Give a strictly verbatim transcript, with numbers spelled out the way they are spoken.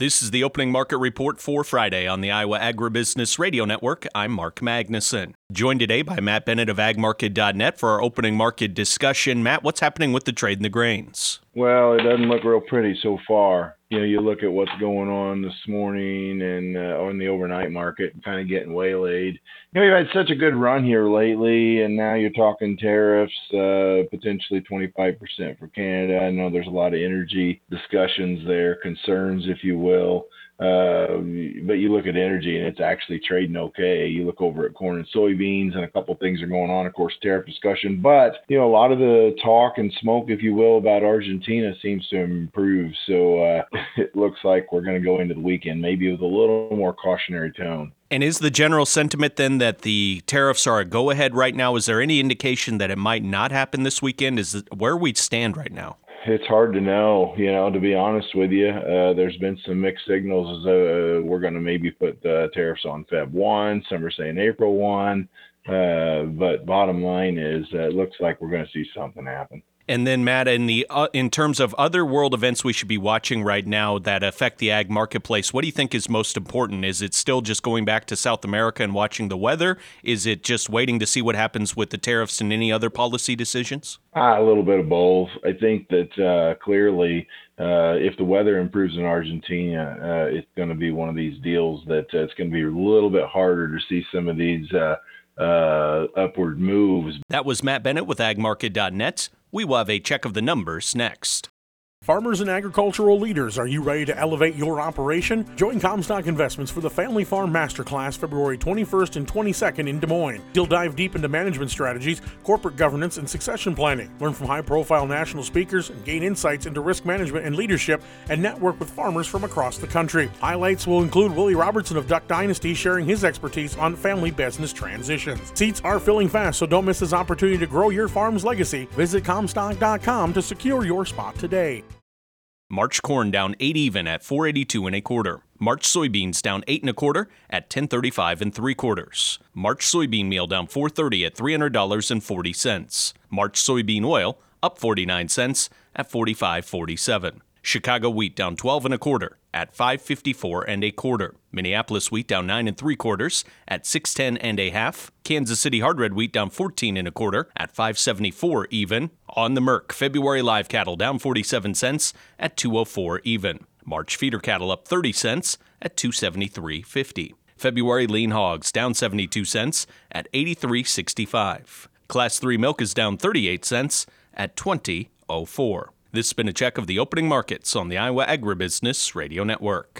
This is the opening market report for Friday on the Iowa Agribusiness Radio Network. I'm Mark Magnuson. Joined today by Matt Bennett of ag market dot net for our opening market discussion. Matt, what's happening with the trade in the grains? Well, it doesn't look real pretty so far. You know, you look at what's going on this morning and uh, on the overnight market, kind of getting waylaid. You know, you've had such a good run here lately, and now you're talking tariffs, uh, potentially twenty-five percent for Canada. I know there's a lot of energy discussions there, concerns, if you will. Uh, but you look at energy and it's actually trading okay. You look over at corn and soybeans and a couple things are going on, of course, tariff discussion. But, you know, a lot of the talk and smoke, if you will, about Argentina seems to improve. So uh, it looks like we're going to go into the weekend maybe with a little more cautionary tone. And is the general sentiment then that the tariffs are a go-ahead right now? Is there any indication that it might not happen this weekend? Is it, where we stand right now? It's hard to know, you know, to be honest with you. Uh, there's been some mixed signals as uh, we're going to maybe put uh, tariffs on February first. Some are saying April first. Uh, but bottom line is uh, it looks like we're going to see something happen. And then, Matt, in the uh, in terms of other world events we should be watching right now that affect the ag marketplace, what do you think is most important? Is it still just going back to South America and watching the weather? Is it just waiting to see what happens with the tariffs and any other policy decisions? Ah, a little bit of both. I think that uh, clearly uh, if the weather improves in Argentina, uh, it's going to be one of these deals that uh, it's going to be a little bit harder to see some of these uh, uh, upward moves. That was Matt Bennett with ag market dot net. We will have a check of the numbers next. Farmers and agricultural leaders, are you ready to elevate your operation? Join Comstock Investments for the Family Farm Masterclass February twenty-first and twenty-second in Des Moines. You'll dive deep into management strategies, corporate governance, and succession planning. Learn from high-profile national speakers and gain insights into risk management and leadership, and network with farmers from across the country. Highlights will include Willie Robertson of Duck Dynasty sharing his expertise on family business transitions. Seats are filling fast, so don't miss this opportunity to grow your farm's legacy. Visit Comstock dot com to secure your spot today. March corn down eight even at four eighty-two and a quarter. March soybeans down eight and a quarter at ten thirty-five and three quarters. March soybean meal down four thirty at three hundred dollars and forty cents. March soybean oil up forty-nine cents at forty-five forty-seven. Chicago wheat down twelve and a quarter at five fifty-four and a quarter. Minneapolis wheat down nine and three quarters at six ten and a half. Kansas City hard red wheat down fourteen and a quarter at five seventy-four even. On the Merc, February live cattle down forty-seven cents at two oh four even. March feeder cattle up thirty cents at two seventy-three fifty. February lean hogs down seventy-two cents at eighty-three sixty-five. Class three milk is down thirty-eight cents at twenty oh four. This has been a check of the opening markets on the Iowa Agribusiness Radio Network.